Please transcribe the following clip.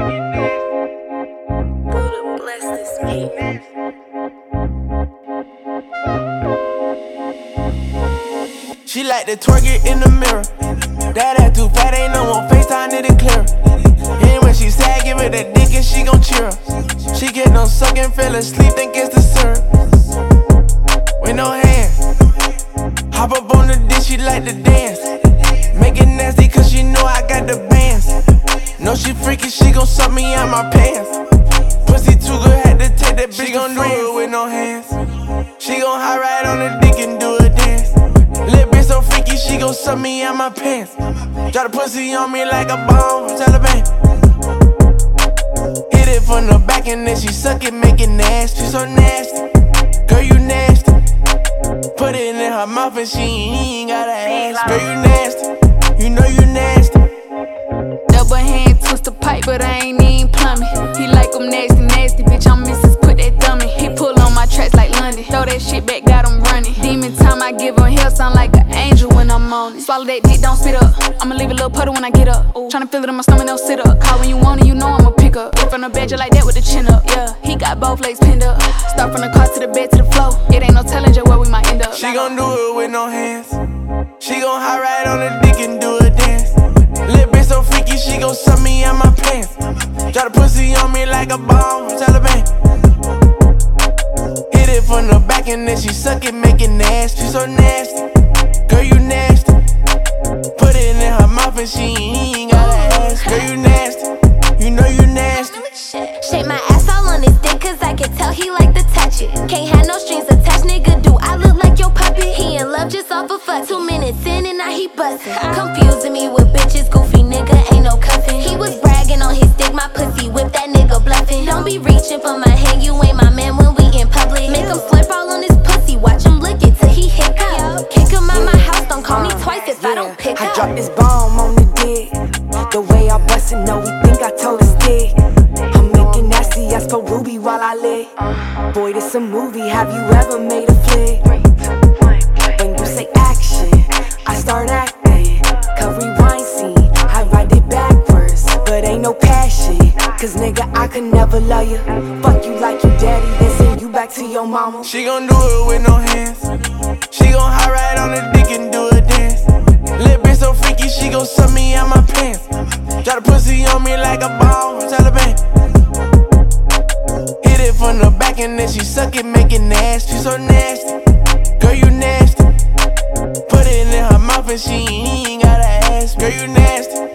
Buddha bless this meat. She like to twerk it in the mirror. That ass too fat, ain't no more FaceTime, need it clear. And when she sad, give her that dick and she gon' cheer her. She get no sucking, fell asleep, think it's the syrup. With no hands, hop up on the dish, she like to dance. Make it nasty cause she know I got the bands. Know she freaky, she gon' suck me out my pants. Pussy too good, had to take that bitch. She gon' do it with no hands. She gon' high ride on the dick and do a dance. Little bitch so freaky, she gon' suck me out my pants. Drop the pussy on me like a bomb from Taliban. Hit it from the back and then she suck it, make it nasty. She so nasty, girl you nasty. Put it in her mouth and she ain't gotta ask. Girl you nasty, you know you nasty. Double hand twist the pipe, but I ain't even plumbing. He like them nasty, nasty, bitch, I'm Mrs. Put that thumb in. He pull on my tracks like London. Throw that shit back, got him running. Demon time, I give him hell, sound like an angel when I'm on it. Swallow that dick, don't spit up. I'ma leave a little puddle when I get up. Tryna feel it in my stomach, don't sit up. Call when you want it, you know I'ma pick up. Get from the bed, just like that with the chin up. Yeah, he got both legs pinned up. Start from the car to the bed to the floor. It ain't no telling just where we might end up. She gon' do it with no hands. She gon' high ride on the dick and do a dance. Little bitch so freaky, she gon' suck me out my pants. Drop the pussy on me like a bomb from Taliban. Hit it from the back and then she suck it, make it nasty. She so nasty, girl you nasty. Put it in her mouth and she ain't gotta ask. Girl you nasty, you know you nasty. Shake my ass all on his dick cause I can tell he like to touch it. Can't have no strings attached, nigga, do I look like your puppet? He in love just off a fuck. 2 minutes in and now he bustin'. Confusing me with bitches, goofy nigga, ain't no cuffin'. He was bragging on his dick, my pussy whip that nigga bluffing. Don't be reaching for my hand, you ain't my man when we in public. Make him slurp all on his pussy, watch him lick it till he hiccup. Kick him out my house, don't call me twice if I don't pick up. I dropped this bomb on the dick. The way I bust it, no, he think I told his dick. I'm making nasty ass for Ruby while I lick. Boy, this a movie, have you ever made a flick? When you say action, I start acting. Cut rewind scene, I write it backwards. But ain't no passion, cause nigga, I could never love you. Fuck you like you daddy, then send you back to your mama. She gon' do it with no hands. She gon' high ride on the dick and do a dance. Little bitch so freaky, she gon' suck me out my pants. Drop the pussy on me like a bomb from Taliban. Hit it from the back and then she suck it, make it nasty. She so nasty, girl you nasty. Put it in her mouth and she ain't gotta ask. Girl you nasty.